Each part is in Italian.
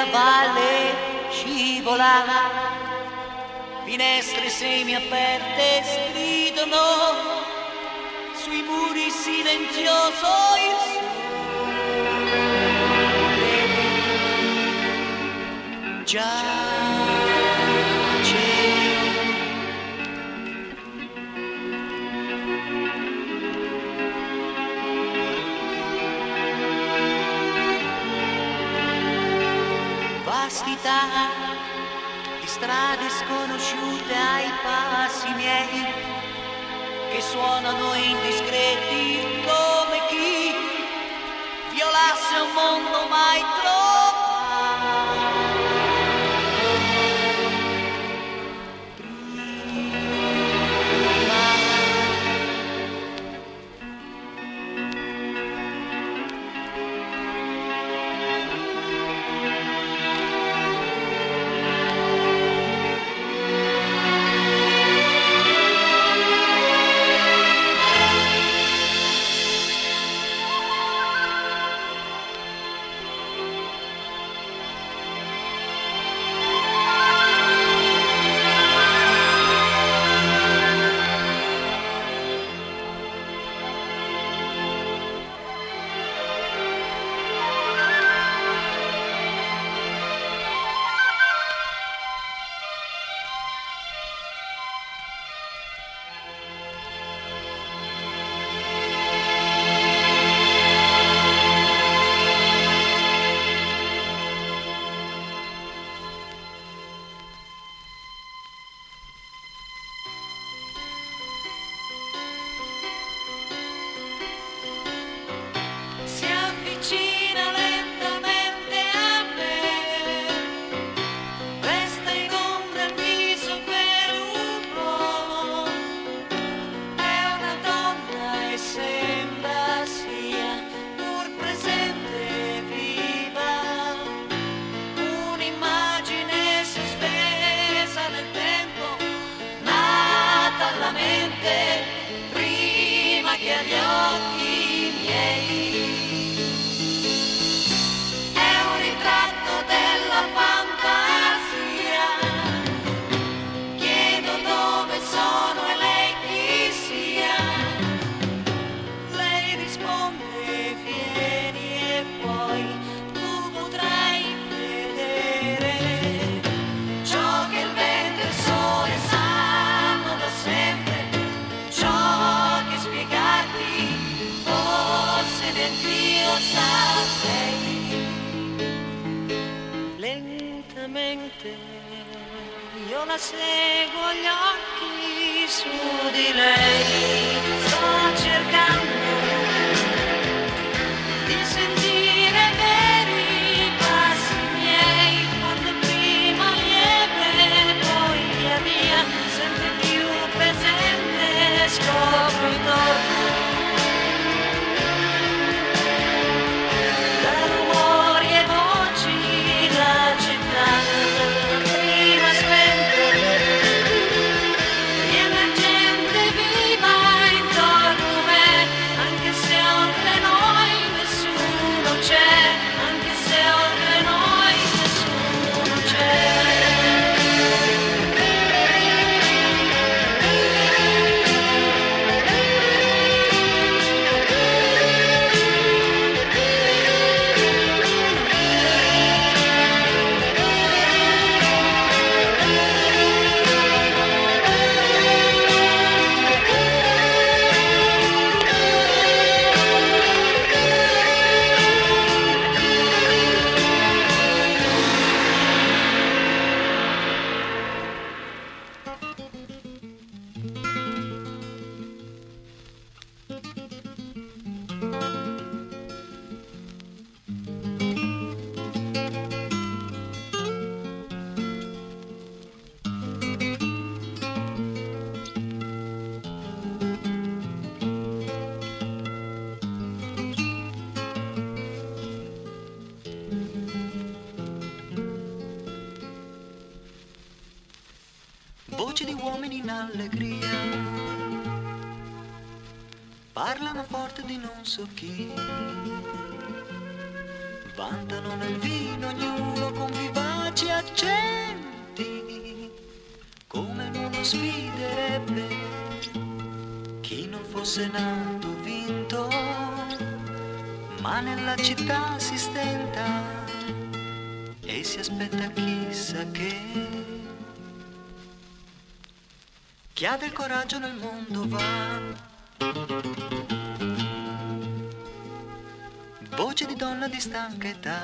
valle scivolava, finestre semiaperte stridono, sui muri silenzioso il sole giace. Vastità di strade sconosciute ai passi miei, che suonano indiscreti come chi violasse un mondo mai io la seguo gli occhi su di lei, sto cercando di sentire veri passi miei, quando prima lieve, poi via via, sempre più presente, scopro intorno voci di uomini in allegria, parlano forte di non so chi, vantano nel vino, ognuno convive luci accenti, come il mondo sfiderebbe chi non fosse nato vinto, ma nella città si stenta e si aspetta chissà che. Chi ha del coraggio nel mondo va. Voce di donna di stanca età,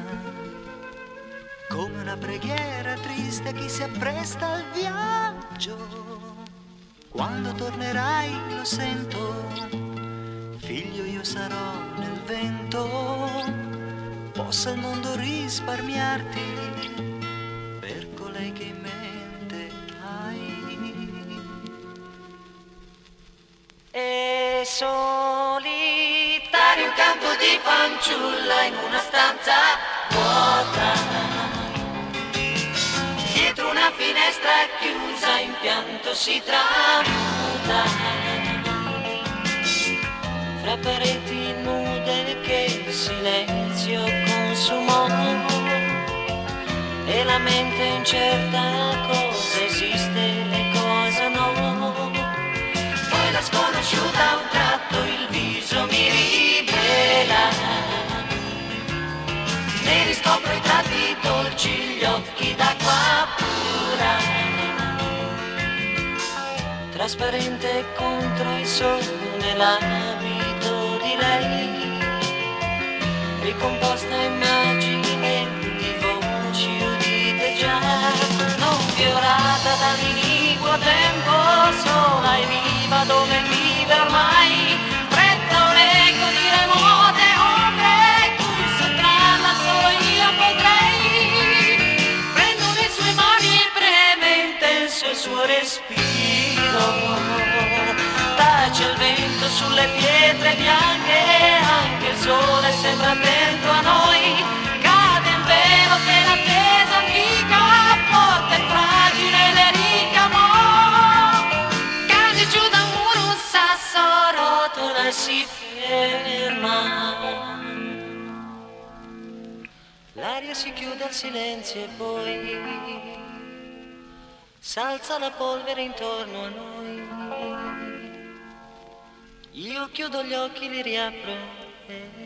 come una preghiera triste a chi si appresta al viaggio. Quando tornerai lo sento, figlio io sarò nel vento, possa il mondo risparmiarti per colei che in mente hai. E solitario un campo di fanciulla in una stanza vuota, dietro una finestra chiusa in pianto si tramuta, fra pareti nude che il silenzio consumò, e la mente incerta cosa esiste e cosa no. Poi la sconosciuta a un tratto il viso mi rivela, ne riscopro i tratti dolci, gli occhi d'acqua pura, trasparente contro il sole l'abito di lei, ricomposta immagine di voci udite già, non violata dall'iniquo tempo, sola e viva dove vive ormai, fretta un eco di remote ombre, cui sottrarla solo io potrei. Prendo le sue mani e preme intenso il suo respiro, tace il vento sulle pietre bianche, anche il sole sembra attento a noi, cade il velo che l'attesa antica porta il fragile le ricamò, cade giù da un muro un sasso, rotola e si ferma. L'aria si chiude al silenzio e poi s'alza la polvere intorno a noi. Io chiudo gli occhi, li riapro